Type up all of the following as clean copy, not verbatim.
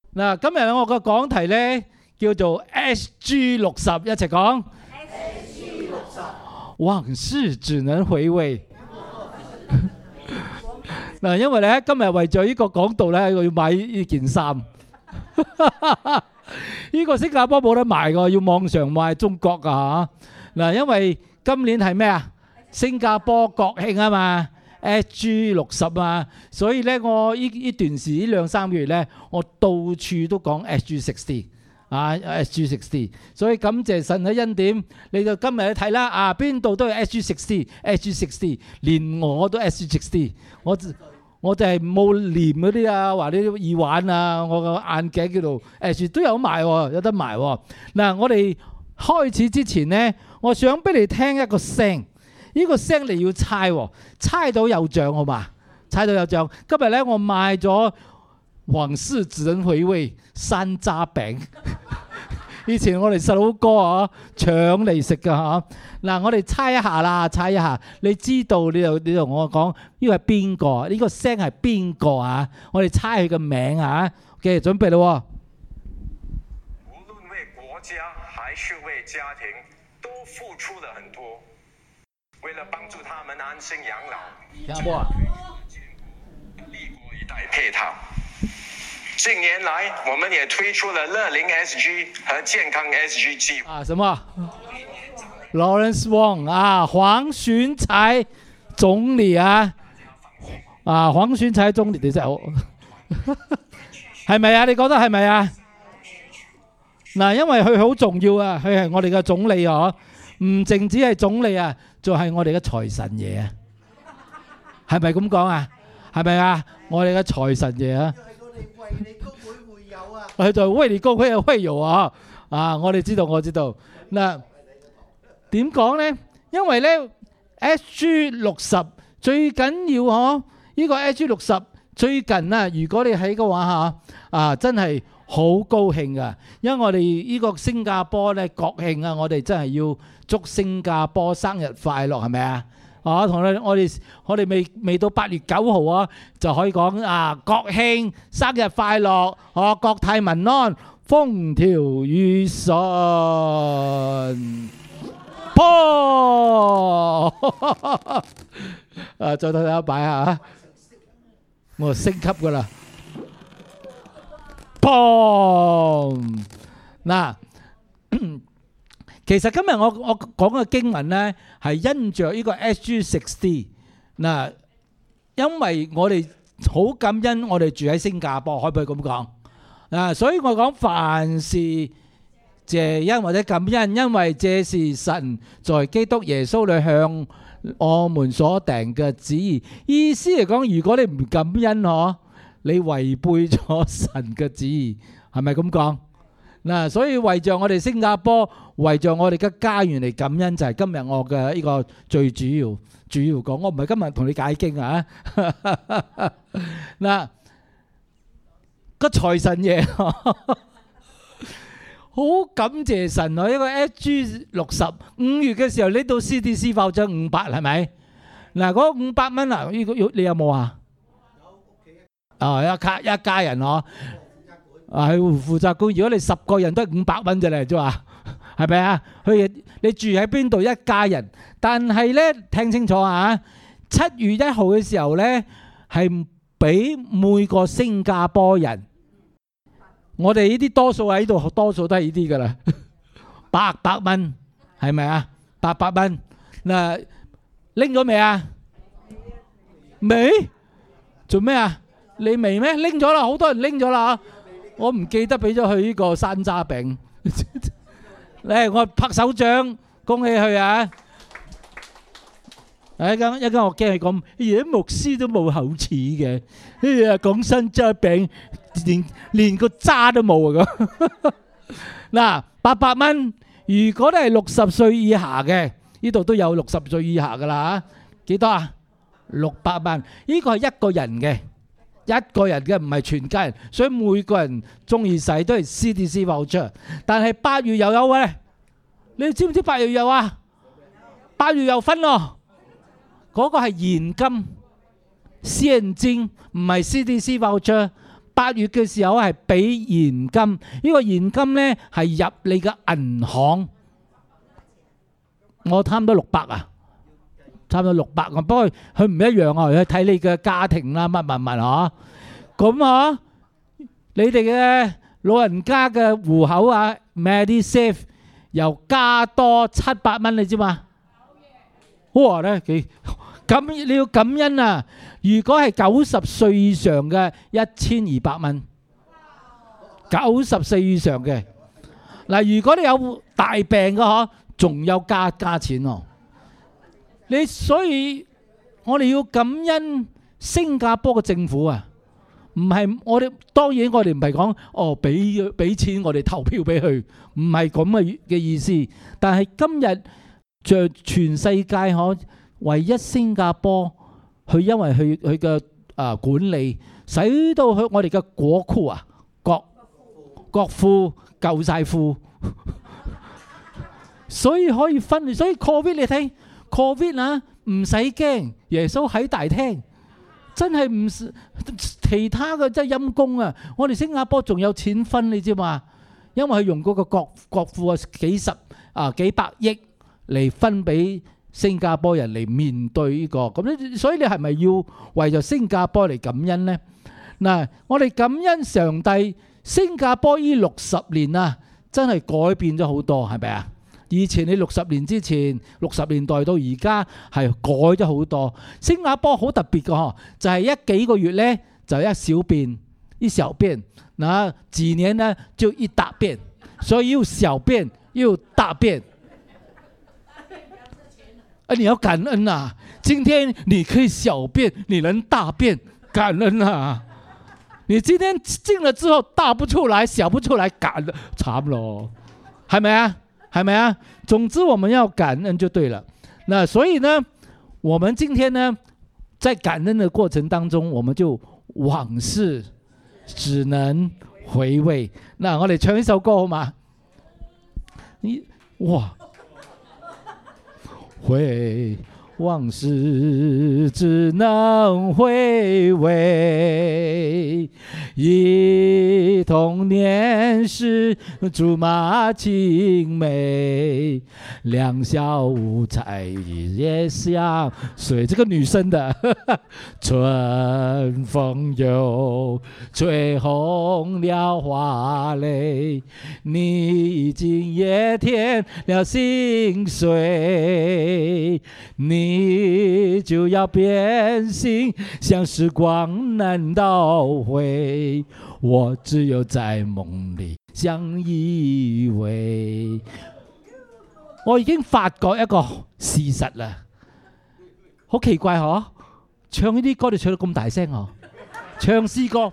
嗱，今日我個講題咧叫做 SG60，一齊講。往事只能回味。嗱，因為咧今日為咗呢個講道咧，我要買呢件衫。呢個新加坡冇得賣㗎，要網上買中國㗎嚇。嗱，因為今年係咩啊？新加坡國慶啊嘛。SG60啊，所以咧我呢段時呢2-3個月咧，我到處都講 SG60 啊 ，SG60，所以感謝神嘅恩典，你就今日去睇啦啊，邊度都有 SG60，連我都 SG60，我就係冇連嗰啲啊，話啲耳環啊，我個眼鏡叫做 SG 都有賣喎，有得賣喎。嗱，我哋開始之前咧，我想俾你聽一個聲。呢個聲你要猜喎，猜到有獎好嘛？猜到有獎。今日咧我買咗往事只能回味山楂餅。以前我哋細佬哥啊搶嚟食㗎嚇。嗱，我哋猜一下啦，猜一下。你知道你就同我講呢個係邊個？呢個聲係邊個啊？我哋猜佢個名啊。OK，準備咯。 無論為國家還是為家庭，都付出了很多。為了幫助他們安心養老， 聽下播啊！ 立國一代配套。近年來，我們也推出了樂齡 SG 和健康 SG 計劃。 啊，什麼 ？Lawrence Wong 啊，黃循財總理啊，啊，黃循財總理，你真係好，係咪啊？你覺得係咪啊？嗱，因為佢好重要啊，佢係我哋嘅總理嗬，唔淨止係總理啊。就係我哋嘅財神爺啊，係咪咁講啊？係咪啊？我哋嘅財神爺啊，佢就威利高會有會有啊！啊，我哋知道，我知道。嗱，點講咧？因為咧 SG60 最緊要嗬，呢個 SG60最近啊，如果你喺嘅話嚇啊，真係好高興噶，因為我哋呢個新加坡咧國慶啊，我哋真係要祝新加坡生日快樂，係咪啊？啊，同我哋未到8月9號啊，就可以講啊國慶生日快樂，啊國泰民安，風調雨順。破啊！再睇下擺下，我升級噶啦。砰！嗱，其實今日我講嘅經文咧，係因着呢個 SG60。嗱，因為我哋好感恩，我哋住喺新加坡，可唔可以咁講？啊，所以我講凡事謝恩或者感恩，因為這是神在基督耶穌裏向我們所定嘅旨意。意思嚟講，如果你唔感恩嗬，你違背咗神嘅旨意，係咪咁講？嗱，所以為著我哋新加坡，為著我哋嘅家園嚟感恩，就係今日我嘅呢個最主要講。我唔係今日同你解經啊。嗱，個財神爺，好感謝神啊！呢個 SG60 5月嘅時候，呢度 CDC 爆咗500，係咪？嗱，嗰500蚊啊，呢個你有冇啊？啊，一家人嗬，啊係負責官。如果你10個人都係500蚊啫咧，即係話係咪啊？你住喺邊度一家人？但係咧，聽清楚啊！7月1號嘅時候咧，係俾每個新加坡人，我哋呢啲多數喺度，多數都係呢啲噶啦，800蚊，係咪啊？800蚊嗱，拎咗未啊？未？做咩啊？你未咩？拎咗啦，好多人拎咗啦。我唔記得俾咗佢呢個山楂餅。嚟，我拍手掌，恭喜佢啊！一間我驚佢講，而家牧師都冇口齒嘅，哎呀講山楂餅，連個渣都冇啊咁。嗱，800蚊，如果都係60歲以下嘅，呢度都有60歲以下噶啦嚇，幾多啊？600萬，呢個係一個人嘅。一個人嘅，唔係全家人，所以每個人中意使都係 CDC voucher。但係8月又有咧，你知唔知8月有啊？8月有分咯，嗰個係現金，現金唔係 CDC voucher。 8月嘅時候係俾現金，呢個現金呢係入你嘅銀行，我差唔多600啊，差唔多600啊。不過佢唔一樣啊，佢睇你嘅家庭啦，乜乜乜啊。咁啊，你哋嘅老人家嘅戶口啊 ，MediSave 又加多700蚊，你知嘛？哇咧幾咁你要感恩啊！如果係90歲以上嘅1200蚊，90歲以上嘅嗱，如果你有大病嘅嗬，仲有加錢哦。你所以我哋要感恩新加坡嘅政府啊，唔係我哋當然我哋唔係講哦俾錢我哋投票俾佢，唔係咁嘅意思。但係今日在全世界可唯一新加坡，佢因為佢嘅管理，使到佢我哋嘅國庫啊國庫夠晒庫，所以可以分。所以 Covid 你睇 Covid 啊，唔使驚，耶穌喺大廳，真係唔其他嘅真係陰公啊！我哋新加坡仲有錢分，你知嘛？因為佢用嗰個國庫幾百億嚟分俾新加坡人嚟面對呢個咁，所以你係咪要為咗新加坡嚟感恩呢？嗱，我哋感恩上帝，新加坡呢60年啊，真係改變咗好多，係咪啊？以前你60年之前60年代到而家係改咗好多。新加坡好特別嘅嗬，就係幾個月呢就一小變，一小變，嗱幾年呢就一大變，所以要小變要大變。你要感恩啊！今天你可以小便，你能大便，感恩啊！你今天進了之後大不出來，小不出來，感恩慘咯，係咪啊？係咪啊？總之我們要感恩就對了。那所以呢，我們今天呢，在感恩的過程當中，我們就往事只能回味。那我哋唱一首歌好嗎？哇！往事只能回味，忆童年時竹馬青梅，兩小無猜也相隨。這個女生的春風又吹紅了花蕾，你已經也添了心碎，你就要變心，像時光難倒回，我只有在夢裏相依偎。我已經發覺一個事實啦，好奇怪嗬，唱呢啲歌你唱到咁大聲嗬，唱詩歌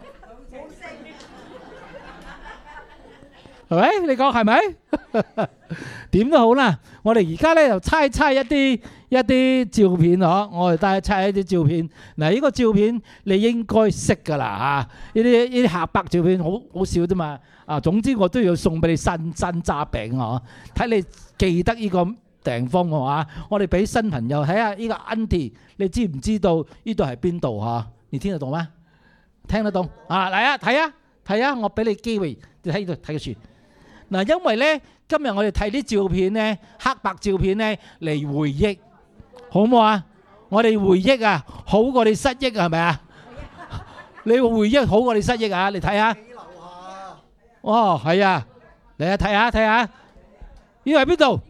係咪？你講係咪？點都好啦，我哋而家咧就猜一啲照片嗬，我哋猜一啲照片。嗱，呢個照片你應該識噶啦嚇，呢啲黑白照片好少啫嘛。總之我都要送俾你山楂餅嗬，睇你記得呢個地方係嘛？我哋俾新朋友睇下呢個 Auntie，你知唔知道呢度係邊度嚇？你聽得懂嗎？聽得懂啊！嚟啊，睇啊，我俾你機會，你睇呢度睇個樹。嗱，因為咧今日我哋睇啲照片咧，黑白照片咧嚟回憶，好唔好啊？我哋回憶啊，好過你失憶係咪啊？你回憶好過你失憶啊？你睇下。哦，係啊，嚟啊，睇下，呢個係邊度？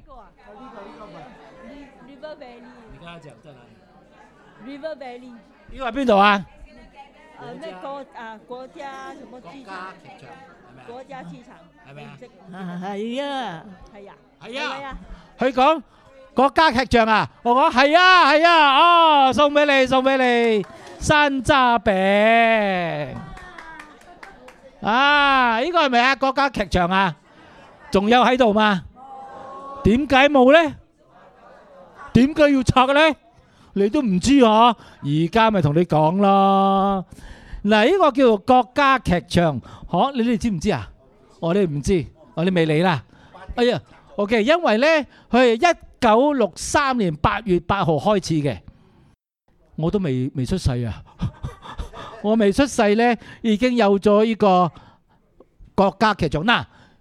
你剛才講在哪裡 River Valley。 呢個係邊度啊？ 咩國家什麼劇場？國家劇場係咪啊？係啊，係啊。 佢講國家劇場啊，我講係啊，哦，送俾你山楂餅。呢個係咪啊？國家劇場啊？仲有喺度嘛？點解冇呢？點解要拆嘅呢？你都唔知嗬？而家咪同你講咯。嗱，呢個叫做國家劇場，你哋知唔知啊？我哋唔知，你未嚟啦。哎呀 ，OK， 因為呢，佢係1963年8月8號開始嘅，我都未出世啊。 我未出世咧，已經有咗呢個國家劇場。嗱，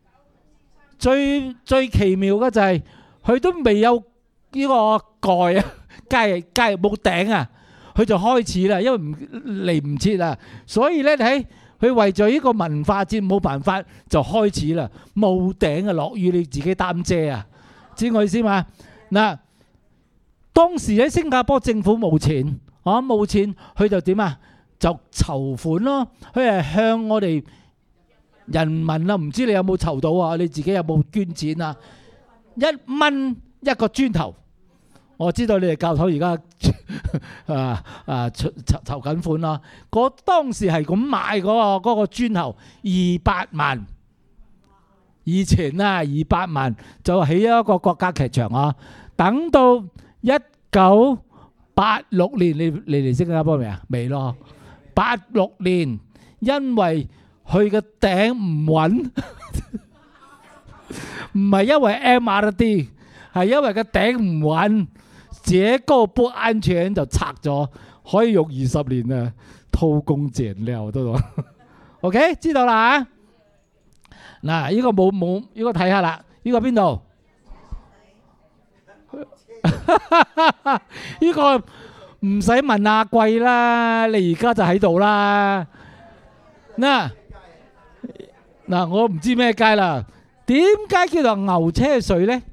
最奇妙嘅就係佢都未有呢個蓋啊，街冇頂啊，佢就開始啦，因為嚟唔切啦，所以咧你睇佢為咗呢個文化節冇辦法就開始啦，冇頂啊，落雨你自己擔遮啊，知我意思嘛？嗱，當時喺新加坡政府冇錢，冇錢，佢就點啊？就籌款咯，佢係向我哋人民啊，唔知你有冇籌到啊？你自己有冇捐錢啊？1蚊一個磚頭，我知道你哋教頭而家籌緊款啦。當時係咁買嗰個磚頭200萬，以前啊200萬就起一個國家劇場啊。等到1986年，你嚟新加坡未啊？未咯。86年，因為佢嘅頂唔穩，唔係因為 MRT， 係因為個頂唔穩，這個不安全就拆咗，可以用20年啊，偷工減料都得。OK， 知道啦嚇。嗱，呢個冇呢個睇下啦，呢個邊度？呢個唔使問阿貴啦，你而家就喺度啦。嗱，我唔知咩街啦。點解叫做牛車水呢？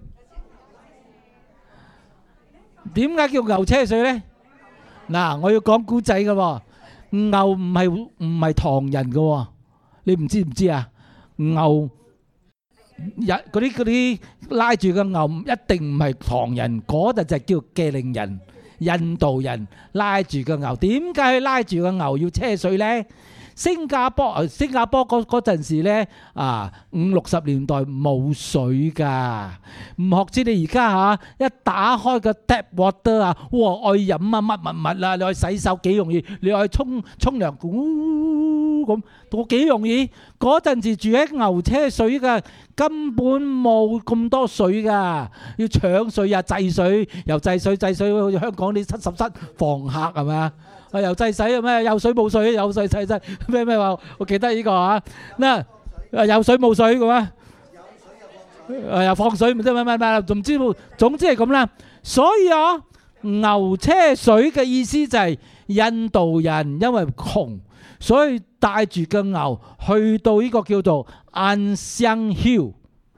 點解叫牛車水呢？嗱，我要講古仔嘅喎。牛唔係唐人嘅喎，你唔知啊？牛嗰啲拉住個牛一定唔係唐人，嗰陣就叫嘅令人。印度人拉住個牛，點解佢拉住個牛要車水呢？新加坡嗰陣時呢，50-60年代冇水㗎，唔學知你而家一打開個 tap water 啊，哇！愛飲啊乜乜啦，你去洗手幾容易，你去沖涼，咁都幾容易。嗰陣時住喺牛車水㗎，根本冇咁多水㗎，要搶水啊，制水又制水，好似香港啲70室房客係咪啊？又制洗咩？有水冇水，有水制咩話？我記得呢個嗱，有水冇水嘅咩？又放水唔知咩，總之係咁啦。所以牛車水嘅意思就係印度人因為窮，所以帶住個牛去到呢個叫做安祥 Hill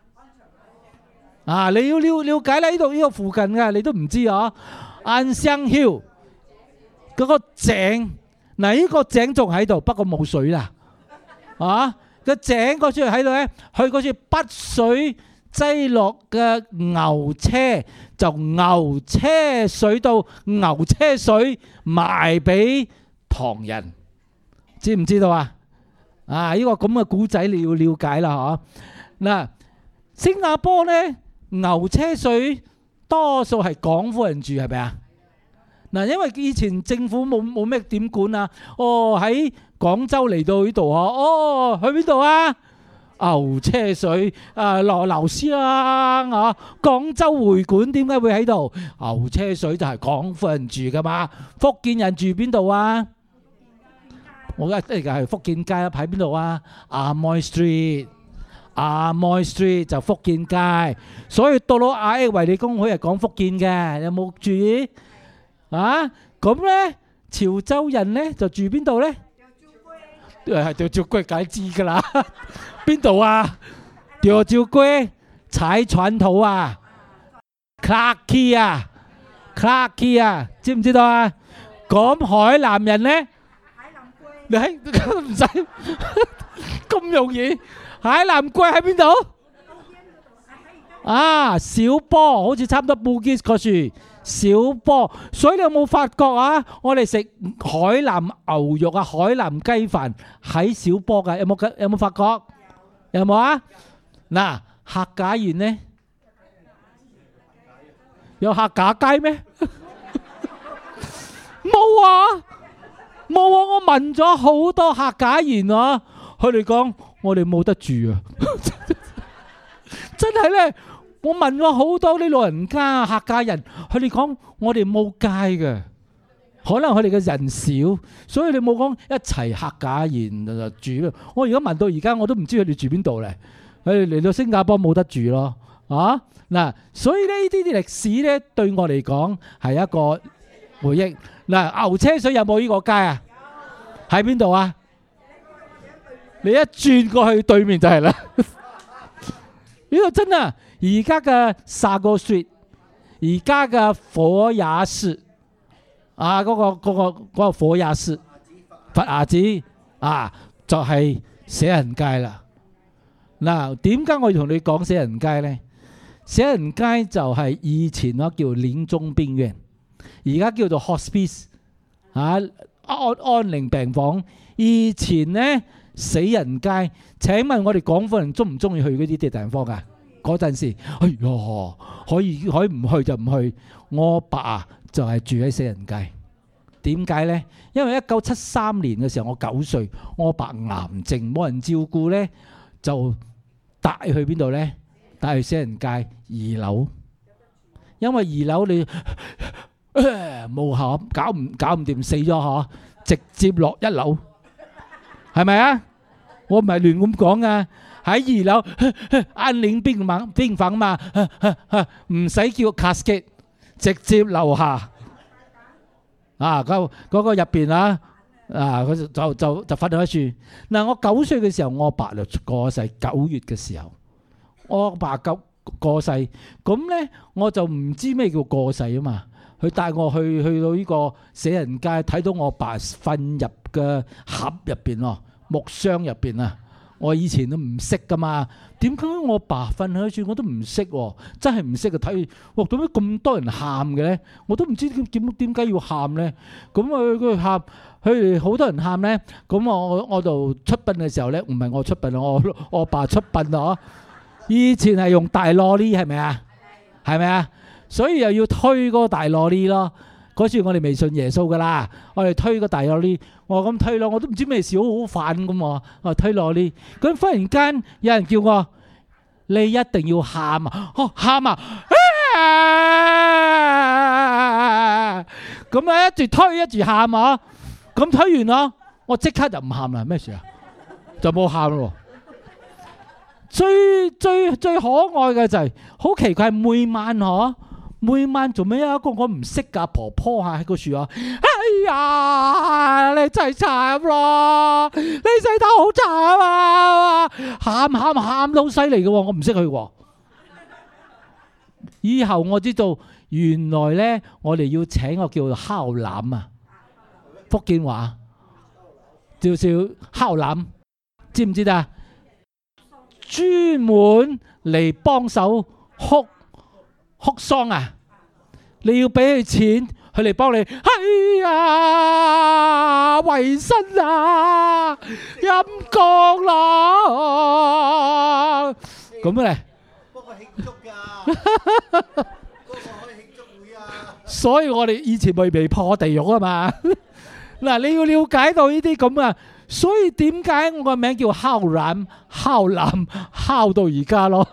你要了解啦，呢度呢個附近嘅你都唔知安祥 Hill 嗰個井，呢個井仲喺度，不過冇水啦。個井嗰處喺度咧，佢嗰處筆水擠落嘅牛車，就牛車水到牛車水賣俾唐人，知唔知道啊？呢個咁嘅古仔你要了解啦，嗱，新加坡咧牛車水多數係廣府人住，係咪啊？嗱，因為以前政府冇咩點管啊，喺廣州嚟到呢度去邊度啊？牛車水落流師啦，廣州會館點解會喺度？牛車水就係廣府人住噶嘛，福建人住邊度啊？我而家係福建街喺邊度啊？阿妹 Street 就福建街，所以到咗亞益維理公會係講福建嘅，有冇注意？咁咧潮州人咧就住邊度咧？係吊照龜梗知噶啦，邊度啊？吊照龜踩船頭啊 ，Clarke Quay 啊，知唔知道啊？咁海南人咧，你唔使咁容易，海南龜喺邊度？小波好似差唔多Bugis嗰處。小波，所以你有冇發覺我哋食海南牛肉海南雞飯喺小波㗎，有冇發覺？有冇啊？嗱，客家園呢？有客家雞咩？冇我問咗好多客家園佢哋講我哋冇得住真係咧。我問過好多啲老人家客家人，佢哋講我哋冇街嘅， 可能佢哋嘅人少，所以你冇講一齊客家人就住。我而家問到而家，我都唔知佢哋住邊度咧。佢哋嚟到新加坡冇得住咯，啊嗱，所以呢啲歷史咧對我嚟講係一個回憶。嗱，牛車水有冇呢個街啊？喺邊度啊？你一轉過去對面就係啦。呢度真啊！而家嘅Sago Street，而家嘅火也士啊，嗰個火也士佛牙子啊，就係寫人街啦。嗱，點解我要同你講寫人街咧？寫人街就係以前咯叫臨終病院，而家叫做 hospice 啊，安寧病房。以前咧死人街，請問我哋廣府人中唔中意去嗰啲地方㗎？嗰陣時，哎呀，可以唔去就唔去。我爸就係住喺死人街。點解呢？因為1973年嘅時候，我9歲，我爸癌症冇人照顧呢，就帶去邊度呢？帶去死人街2樓，因為2樓你冇效，搞唔掂，死咗嗬，直接落1樓，係咪啊？我唔係亂咁講啊！喺2樓安寧病房嘛，唔使叫 casket， 直接樓下啊！嗰個入邊啊，佢就瞓喺處。嗱，我9歲嘅時候，我爸就過世。9月嘅時候，我爸過世，咁咧我就唔知咩叫過世啊嘛。佢帶我去到呢個死人街，睇到我爸瞓入嘅盒入邊咯，木箱入邊啊。我以前都唔識噶嘛，點解我爸瞓喺處我都唔識喎？真係唔識嘅。睇，哇！點解咁多人喊嘅咧？我都唔知點解要喊咧。咁佢喊，佢哋好多人喊咧。咁我就出殯嘅時候咧，唔係我出殯，我爸出殯啊！以前係用大羅哩，係咪啊？係咪啊？所以又要推嗰個大羅哩咯。嗰次我哋未信耶穌噶啦，我哋推個大羅哩，我咁推咯，我都唔知咩事，好煩咁喎。我推羅哩，咁忽然間有人叫我，你一定要喊啊！喊啊！咁啊，一直推一直喊啊！咁推完咯，我即刻就唔喊啦。咩事啊？就冇喊咯。最可愛嘅就係好奇怪，每晚做咩有一個我唔識㗎婆婆喺個樹啊！哎呀，你真係慘咯！你死得好慘啊！喊到犀利嘅喎，我唔識佢喎。以後我知道原來咧，我哋要請個叫做烤腩啊，福建話叫烤腩，知唔知啊？專門嚟幫手哭喪啊！你要俾佢錢，佢嚟幫你。哎呀，維生啊，陰公啦，咁咧。不過慶祝㗎，嗰個可以慶祝會啊。所以我哋以前咪被破地獄啊嘛。嗱，你要了解到呢啲咁啊，所以點解我個名叫烤腩，烤到而家咯。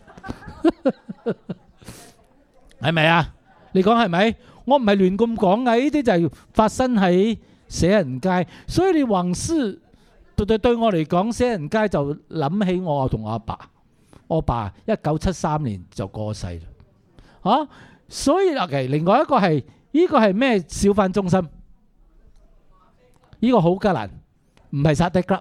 係咪啊？你講係咪？我唔係亂咁講嘅，呢啲就係發生喺寫人街。所以你橫屍對我嚟講，寫人街就諗起我同我阿爸。我爸1973年就過世啦。啊，所以另外一個係呢個係咩小販中心？呢個好吉蘭，唔係沙迪克，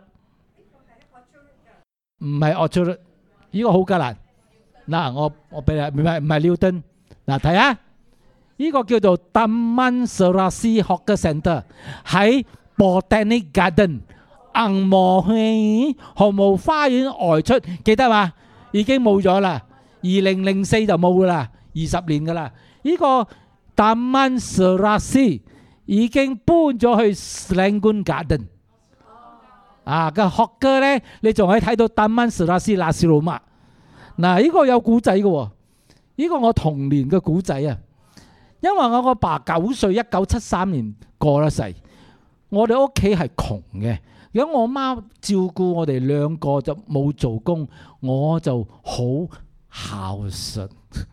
唔係奧朱律，呢個好吉蘭。嗱，我俾你，唔係廖敦。嗱，睇下呢個叫做 Taman Serasi Hawker Centre 喺 Botanic Garden 銀磨園毫無花園外出，記得嘛？已經冇咗啦，2004就冇噶啦，20年噶啦。呢個 Taman Serasi 已經搬咗去 Serangoon Garden。啊，個 Hawker 咧，你仲可以睇到 Taman Serasi Nasi Lemak。嗱，呢個有古仔嘅喎。呢個我童年嘅古仔啊，因為我個爸9歲，1973年過咗世，我哋屋企係窮嘅，如果我媽照顧我哋2個就冇做工，我就好孝順，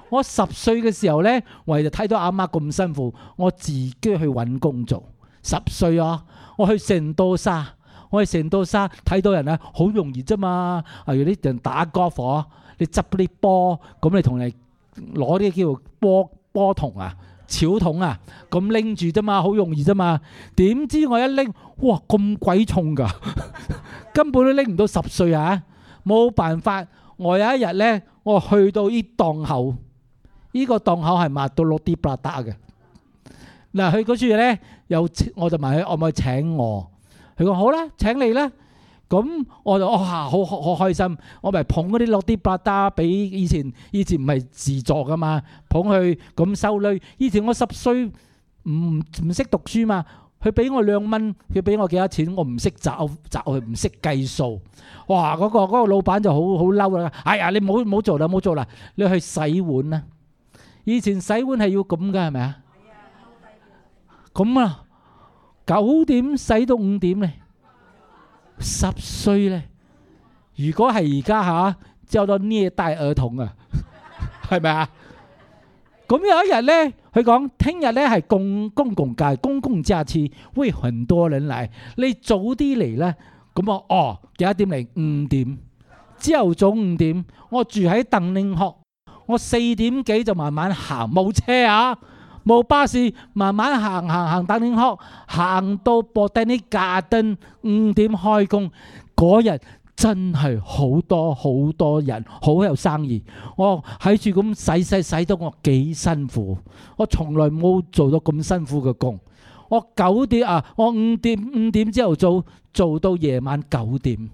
我10歲嘅時候呢，為就睇到阿媽咁辛苦，我自己去揾工做。10歲啊，我去成都沙睇到人咧，好容易啫嘛。例如啲人打 golf，你執嗰啲波，咁你同人攞啲叫波筒啊、草筒啊，咁拎住啫嘛，好容易啫嘛。點知我一拎，哇咁鬼重㗎，根本都拎唔到10歲啊！冇辦法，我有一日呢，我去到呢檔口，呢個檔口係賣到落啲巴打嘅。嗱，佢嗰處呢，我就問佢可唔可以請我？佢講好啦，請你啦。咁我就好開心，我咪捧嗰啲落啲巴打俾以前唔係自助噶嘛，捧去咁收女。以前我10歲唔識讀書嘛，佢俾我2蚊，佢俾我幾多錢，我唔識找佢，唔識計數。哇！嗰個老闆就好嬲啦。哎呀，你唔好做啦，你去洗碗啦。以前洗碗係要咁噶，係咪啊？咁啊，9點洗到5點咧。10歲咧，如果係而家嚇，叫做虐待兒童啊，係咪啊？咁有一日咧，佢講聽日咧係公共假期，會很多人嚟，你早啲嚟咧。咁我幾多點嚟？5點，朝頭早5點，我住喺鄧寧學，我4點幾就慢慢行，冇車啊，冇巴士，慢慢行鄧寧學，行到Botanic Garden 5點開工。嗰日真係好多人，好有生意。我喺住咁洗到我幾辛苦，我從來冇做到咁辛苦嘅工。我5點朝頭早做到夜晚9點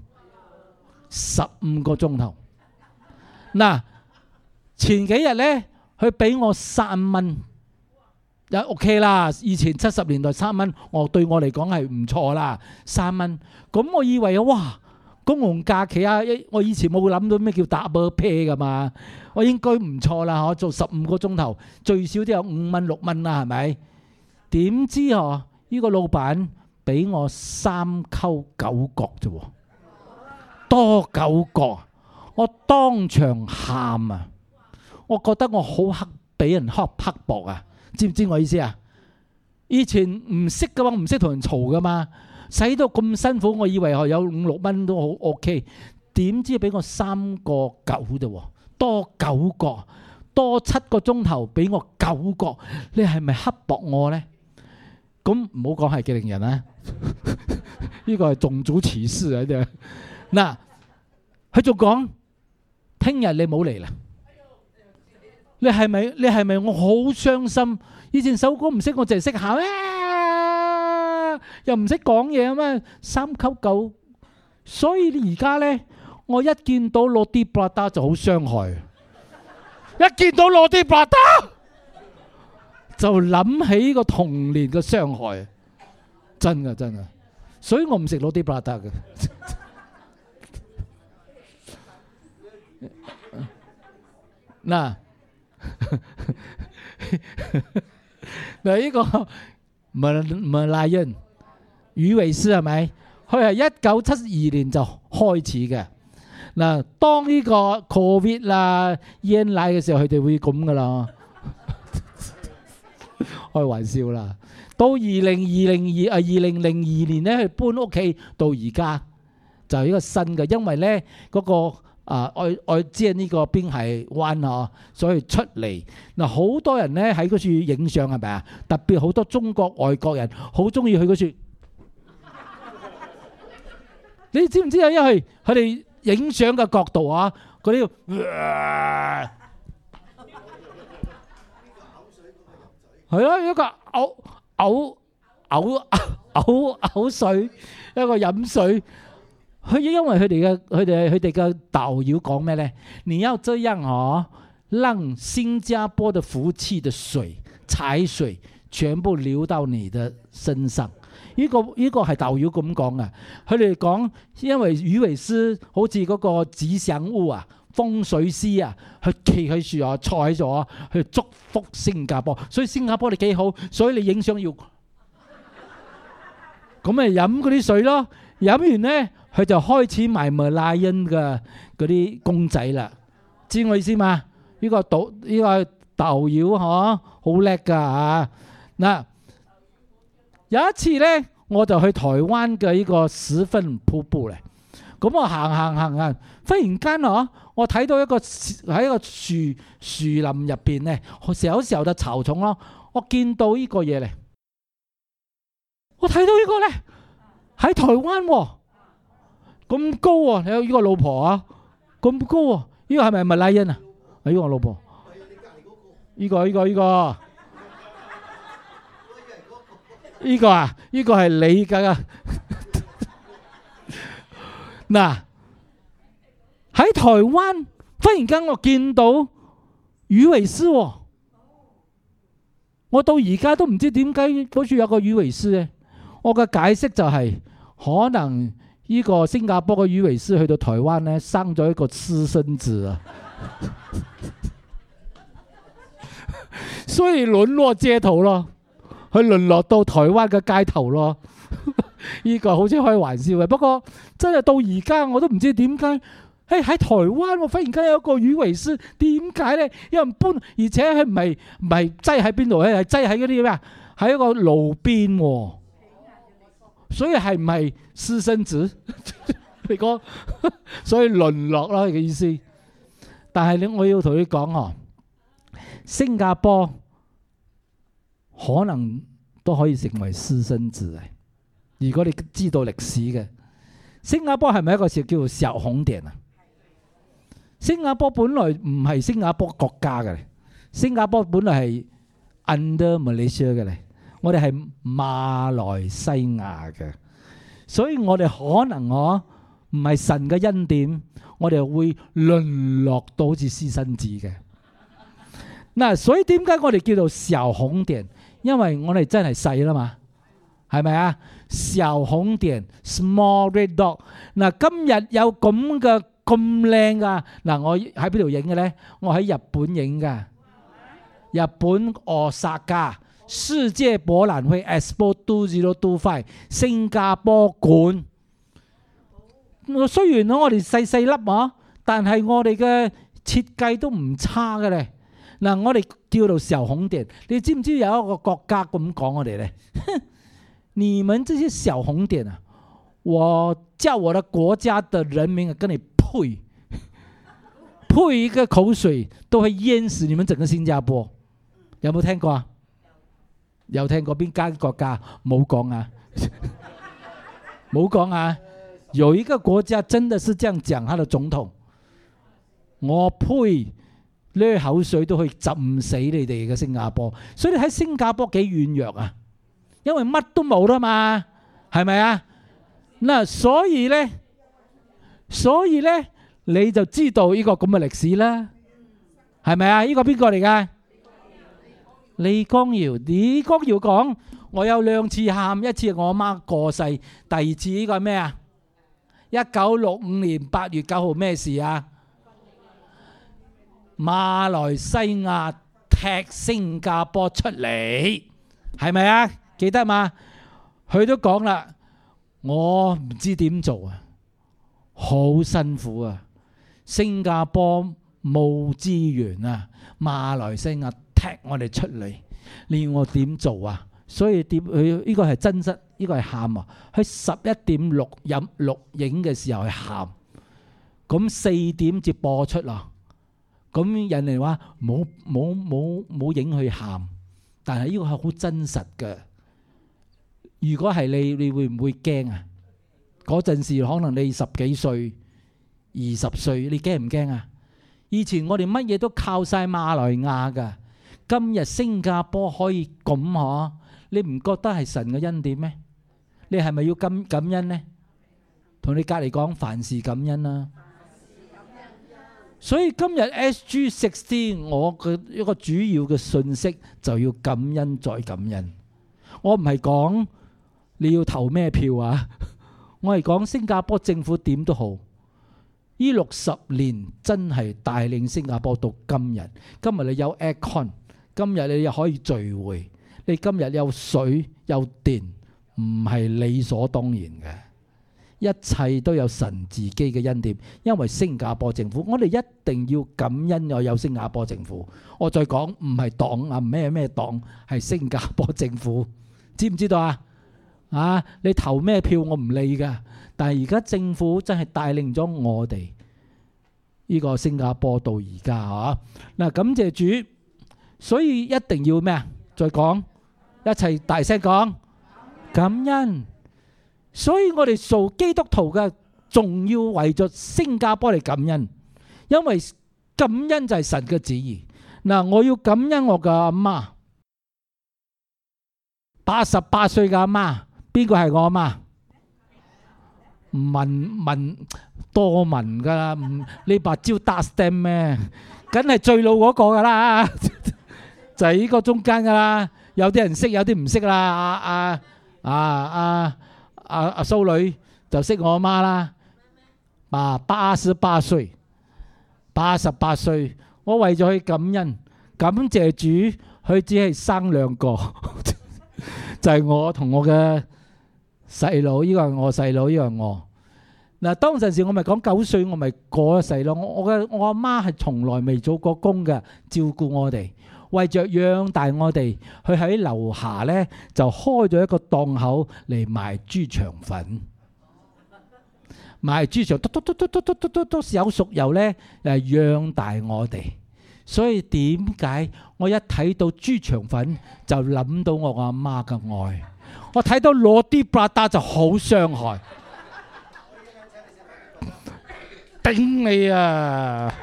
，15個鐘頭。嗱，前幾日呢，佢俾我3蚊。OK 啦，以前70年代3蚊，對我嚟講係唔錯啦。3蚊，咁我以為哇，公共假期啊，我以前冇諗到咩叫double pay噶嘛，我應該唔錯啦，我做15個鐘頭，最少都有5蚊6蚊啦，係咪？點知呢個老闆俾我3溝9角啫喎，多9角，我當場喊啊！我覺得我好俾人刻薄啊！知唔知我意思啊？以前唔識噶嘛，唔識同人嘈噶嘛，使到咁辛苦，我以為有5、6蚊都好 OK， 點知俾我3個9啫喎，多9個，多7個鐘頭俾我9個，你係咪刻薄我呢？咁唔好講係紀靈人啊，呢個係種族歧視啊！嗱，佢仲講聽日你冇嚟啦。你係咪我好傷心？以前首歌唔識，我淨係識喊又唔識講嘢啊嘛，3級9。所以而家呢，我一見到落啲巴打就好傷害。一見到落啲巴打，就諗起個童年嘅傷害。真㗎。所以我唔食落啲巴打嘅。嗱。嗱，呢個馬來人余偉斯係咪？佢係1972年就開始嘅。嗱，當呢個 Covid 啦、煙嚟嘅時候，佢哋會咁噶啦。開玩笑啦。到2002年咧，佢搬屋企到而家就係呢個新嘅，因為咧嗰個。愛知呢個邊係灣啊，所以出嚟嗱，好多人咧喺嗰處影相係咪啊？特別好多中國外國人好中意去嗰處。你知唔知啊？因為佢哋影相嘅角度啊，嗰啲係啊，一個嘔水，一個飲水。因為佢哋嘅導遊講咩呢？你要這樣讓新加坡的福氣的財水全部流到你的身上。呢個係導遊咁講嘅。佢哋講，因為余偉斯好似嗰個吉祥物啊、風水師啊，去企喺樹啊、坐喺度去祝福新加坡。所以新加坡你幾好，所以你影相要咁咪飲嗰啲水咯。飲完呢，佢就開始賣馬來人嘅嗰啲公仔啦，知我意思嘛？ 呢個豆妖嗬，好叻㗎嚇。嗱，有一次咧，我就去台灣嘅呢個十分瀑布咧。咁我行，忽然間我睇到一個喺一個樹林入邊咧，有時候就草叢咯。我見到呢個嘢咧，我睇到呢個咧喺台灣喎，咁高喎！你有呢個老婆啊，咁高喎！呢個係咪拉恩啊？呢個我老婆。呢個啊，呢個係你㗎。嗱，喺台灣忽然間我見到魚尾獅喎，我到而家都唔知點解嗰處有個魚尾獅咧。我嘅解釋就係可能呢個新加坡嘅魚尾獅去到台灣咧，生咗一個私生子啊，所以淪落街頭咯，佢淪落到台灣嘅街頭咯。呢個好似開玩笑嘅，不過真係到而家我都唔知點解。喺台灣我忽然間有一個魚尾獅，點解咧？有人搬，而且係唔係擠喺邊度咧？係擠喺嗰啲咩啊？喺一個路邊喎。所以係唔係私生子？你講，所以淪落啦嘅意思。但係我要同你講新加坡可能都可以成為私生子啊！如果你知道歷史嘅，新加坡係咪一個叫做小紅點啊？新加坡本來唔係新加坡國家嘅，新加坡本來係 under Malaysia 嘅咧，我哋係馬來西亞嘅，所以我哋可能唔係神嘅恩典，我哋會淪落到好似私生子嘅。嗱，所以點解我哋叫做小紅點？因為我哋真係細啦嘛，係咪啊？小紅點 small red dot。嗱，今日有咁嘅咁靚噶。嗱，我喺邊度影嘅咧？我喺日本影噶，日本Osaka世界博覽會 Expo 2025新加坡館。雖然我哋細細粒但係我哋嘅設計都唔差嘅咧。嗱，我哋叫做小紅點，你知唔知有一個國家咁講我哋咧？你們這些小紅點啊，我叫我的國家的人民跟你呸一個口水都會淹死你們整個新加坡。有冇聽過啊？有聽過邊間國家？冇講啊，冇講啊。有一個國家真的是這樣講，他的總統，我呸呢口水都可以浸死你哋嘅新加坡。所以你喺新加坡幾軟弱啊？因為乜都冇啦嘛，係咪啊？嗱，所以咧，你就知道呢個咁嘅歷史啦，係咪啊？呢個邊個嚟噶？李光耀講，我有兩次喊，一次我媽過世，第二次呢個係咩啊？1965年8月9號咩事啊？馬來西亞踢新加坡出嚟，係咪啊？記得嘛？佢都講啦，我唔知點做啊，好辛苦啊！新加坡冇資源啊，馬來西亞踢我哋出嚟，你要我點做啊？所以佢呢個係真實，呢個係喊啊！喺11點錄影嘅時候係喊，咁4點至播出啦。咁人哋話冇影佢喊，但係呢個係好真實嘅。如果係你會唔會驚啊？嗰陣時可能你10幾歲、20歲，你驚唔驚啊？以前我哋乜嘢都靠晒馬來亞㗎，今日新加坡可以咁你唔覺得係神嘅恩典咩？你係咪要感恩呢？同你隔離講凡事感恩啦。所以今日 SG16 我嘅一個主要嘅信息就要感恩再感恩。我唔係講你要投咩票啊，我係講新加坡政府點都好，呢60年真係帶領新加坡到今日。今日你有 aircon， 今日你又可以聚會，你今日有水有電，唔係理所當然嘅。 一切都有神自己嘅恩典，因為新加坡政府，我哋一定要感恩我有新加坡政府。我再講唔係黨啊，咩黨，係新加坡政府，知唔知道啊？啊，你投咩票我唔理㗎，但係而家政府真係帶領咗我哋呢個新加坡到而家嚇。嗱，感謝主，所以一定要咩啊？再講，一齊大聲講感恩。所以我哋做基督徒嘅，仲要為咗新加坡嚟感恩，因為感恩就係神嘅旨意。嗱，我要感恩我嘅阿媽，88歲嘅阿媽，邊個係我阿媽？問多問噶啦，你白招打 stem 咩？梗係最老嗰個噶啦，就係呢個中間噶啦。有啲人識，有啲唔識啦。阿蘇女就識我阿媽啦，88歲，88歲。我為咗佢感恩，感謝主，佢只係生2個，就係我同我嘅細佬，呢個係我細佬，呢個係我。嗱，當陣時我咪講9歲，我咪過咗世咯。我阿媽係從來未做過工嘅，照顧我哋，為着養大我哋，佢喺樓下呢就開咗一個檔口嚟賣豬腸粉，賣豬腸都有熟油呢，養大我哋。所以點解我一睇到豬腸粉就諗到我阿媽嘅愛，我睇到攞啲布達就好傷害，頂你啊！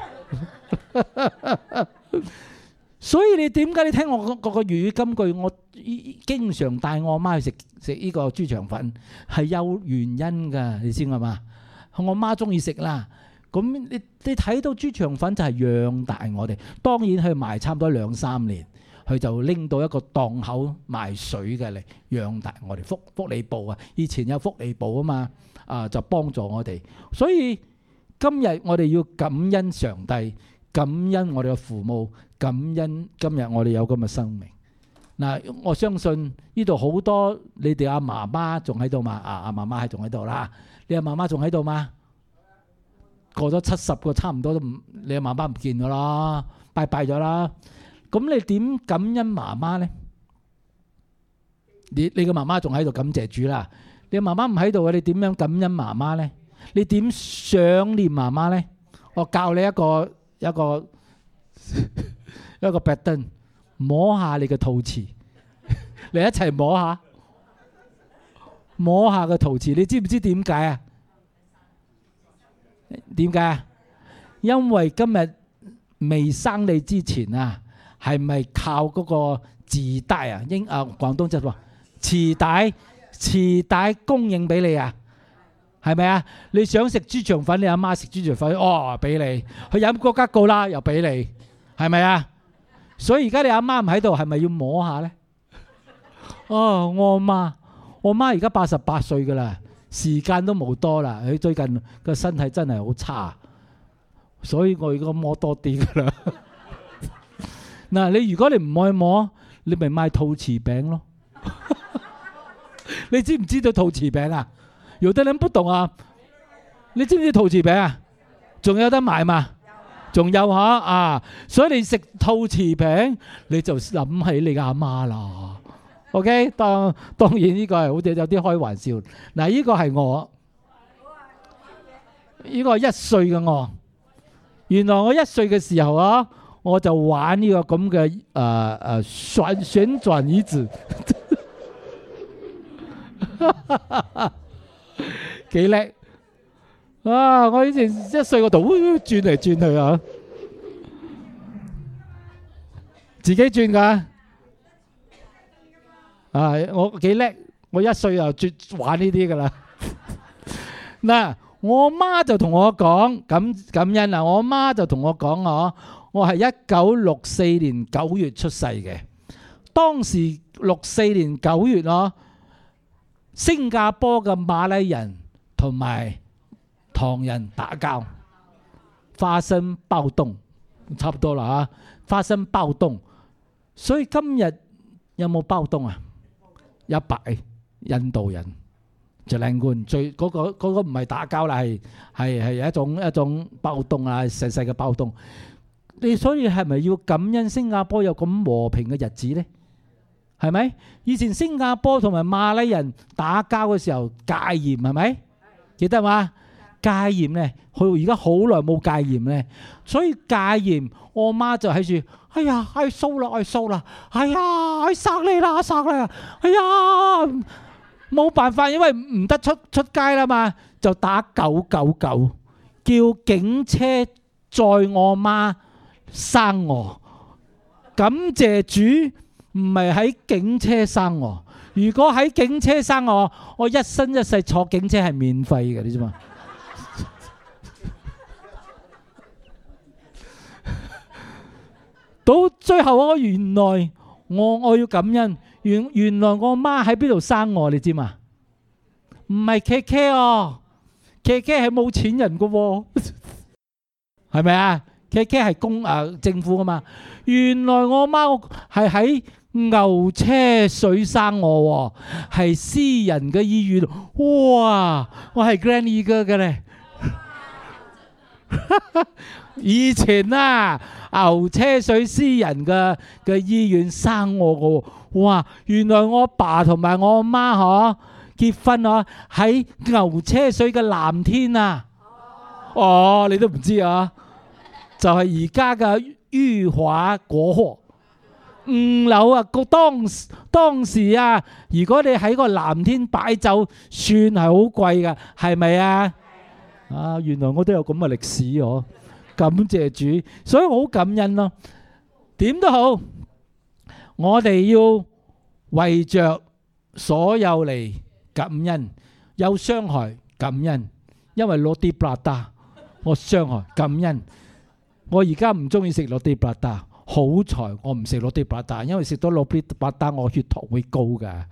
所以你點解你聽我個粵語金句，我經常帶我阿媽去食呢個豬腸粉，係有原因㗎，你知係嘛？我媽中意食啦。咁你睇到豬腸粉就係養大我哋。當然佢賣差唔多2-3年，佢就拎到一個檔口賣水嘅嚟養大我哋。福利部啊，以前有福利部啊嘛，就幫助我哋。所以今日我哋要感恩上帝，感恩我哋嘅父母，感恩今日我哋有咁嘅生命。嗱，我相信呢度好多你哋阿媽媽仲喺度嘛？阿媽媽係仲喺度啦。你阿媽媽仲喺度嘛？過咗70個差唔多都唔，你阿媽媽唔見咗啦，拜拜咗啦。咁你點感恩媽媽呢？你嘅媽媽仲喺度，感謝主啦。你媽媽唔喺度嘅，你點樣感恩媽媽呢？你點想念媽媽呢？我教你一個 pattern， 摸下你嘅肚臍，你一齊摸下個肚臍。你知唔知點解啊？點解啊？因為今日未生你之前啊，係咪靠嗰個臍帶啊？廣東就話臍帶供應俾你啊？係咪啊？你想食豬腸粉，你阿媽食豬腸粉，俾你；去飲國家告啦，又俾你，係咪啊？所以而家你阿媽唔喺度，係咪要摸下呢？我阿媽而家88歲噶啦。時間都冇多啦，佢最近個身體真係好差，所以我而家摸多啲噶啦。嗱，你如果你唔愛摸，你咪買肚臍餅咯。你知唔知道肚臍餅啊？有的人不懂啊。你知唔知肚臍餅啊？仲有得賣嘛？仲有啊！所以你食肚臍餅，你就諗起你嘅阿媽啦。OK， 當然呢個係好似有啲開玩笑。嗱，呢個係我，呢個係1歲嘅我。原來我1歲嘅時候啊，我就玩呢個咁嘅旋轉椅子，幾叻啊！我以前1歲嗰度轉嚟轉去啊，自己轉㗎。我幾叻，我1歲就玩呢啲噶啦。嗱，我媽就同我講感恩啊！我媽就同我講我係1964年9月出世嘅。當時64年9月新加坡嘅馬來人同埋唐人打交，發生暴動，差唔多啦發生暴動。所以今日有冇暴動啊？100印度人就領冠最嗰個唔係打交啦，係一種暴動啊，細細嘅暴動。你所以係咪要感恩新加坡有咁和平嘅日子呢？係咪？以前新加坡同埋馬來人打交嘅時候戒嚴係咪？記得嘛？戒嚴呢，佢而家好耐冇戒嚴呢，所以戒嚴，我媽就喺住，哎呀，哎掃啦，哎掃啦，哎呀，哎殺你啦，殺你啦，哎呀，冇辦法，因為唔得出街啦嘛，就打999，叫警車載我媽生我。感謝主，唔係喺警車生我。如果喺警車生我，我一生一世坐警車係免費嘅，你知嘛？到最後我原來我要感恩，原來我媽喺邊度生我，你知嘛？唔係 KK 哦，KK 係冇錢人噶喎，係咪啊？KK 係政府噶嘛？原來我媽係喺牛車水生我喎，係私人嘅醫院。哇！我係 Grand Eagle 嘅咧。以前啊，牛車水私人嘅醫院生我個，哇！原來我爸同埋我媽結婚喺牛車水嘅藍天啊！哦，你都唔知啊？就係而家嘅裕華國貨5樓啊！當時啊，如果你喺個藍天擺酒，算係好貴噶，係咪啊？啊！原來我都有咁嘅歷史感謝主，所以我好感恩咯。點都好，我哋要為着所有嚟感恩，有傷害感恩，因為落啲布達，我傷害感恩。我而家唔中意食落啲布達，好彩我唔食落啲布達，因為食到落啲布達，我血糖會高噶。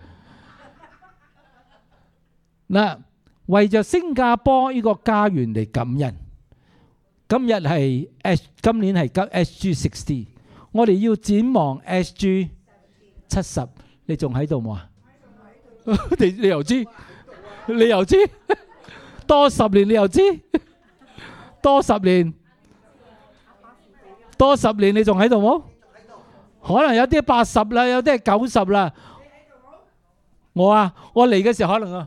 嗱。為着新加坡呢個家園嚟感恩，今年係 SG60， 我哋要展望 SG70， 你仲喺度冇啊？你又知？你又知？多10年你又知？多10年你仲喺度冇？可能有啲80啦，有啲係90啦。我嚟嘅時候可能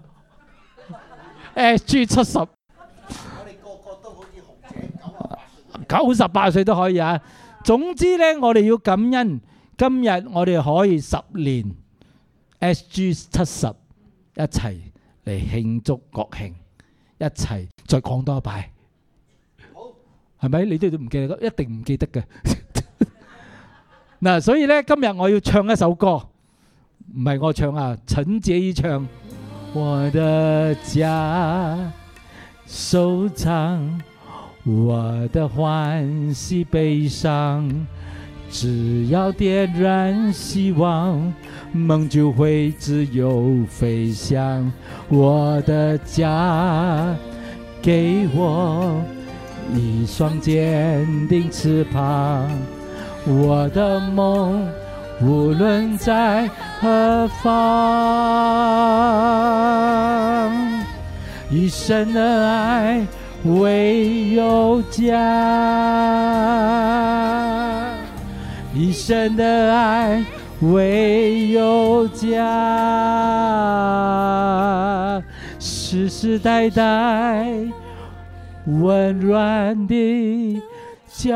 SG70， 我哋個個都好似紅姐98歲都可以啊。總之呢，我哋要感恩，今日我哋可以10年 SG70 一齊嚟慶祝國慶，一齊再講多一拜。好，係咪？你都唔記得，一定唔記得嘅。嗱，所以呢，今日我要唱一首歌，唔係我唱啊，陳潔儀唱。我的家收藏我的歡喜悲傷，只要點燃希望，夢就會自由飛翔。我的家給我一雙堅定翅膀，我的夢無論在何方，一生的愛唯有家，一生的愛唯有家，世世代代溫暖的家。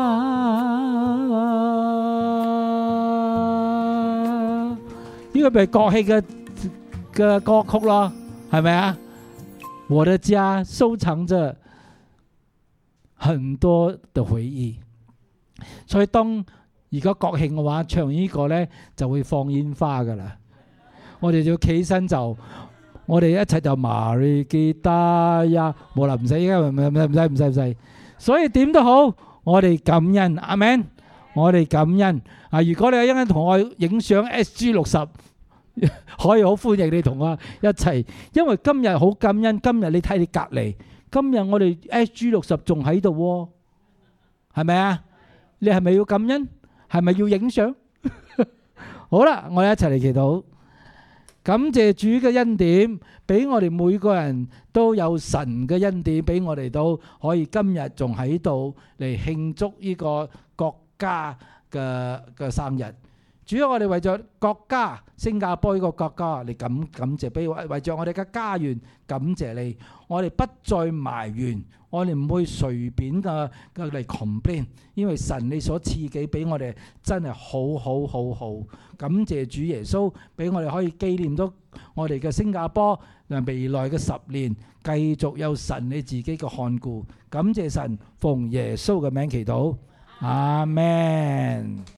呢個咪國慶嘅歌曲咯，係咪啊？我的家收藏着很多的回憶，所以當如果國慶嘅話，唱呢個呢就會放煙花噶啦。我哋就企身就，我哋一齊就瑪麗基達呀，冇啦，唔使，唔使。所以點都好，我哋感恩，阿們，我哋感恩啊！如果你一陣同我影相 SG60。可以好歡迎你同我一齊，因為今日好感恩。今日你睇你隔離，今日我哋 SG60仲喺度喎，係咪啊？你係咪要感恩？係咪要影相？好啦，我哋一齊嚟祈禱。 感謝主嘅恩典，俾我哋每個人都有神嘅恩典，俾我哋都可以今日仲喺度嚟慶祝呢個國家嘅生日。主要我哋為咗國家新加坡呢個國家嚟感謝，俾為咗我哋嘅家園感謝你。我哋不再埋怨，我哋唔會隨便嘅嚟 complain， 因為神你所賜嘅俾我哋真係好。感謝主耶穌，俾我哋可以紀念到我哋嘅新加坡未來嘅10年繼續有神你自己嘅看顧。感謝神，奉耶穌嘅名祈禱，阿們。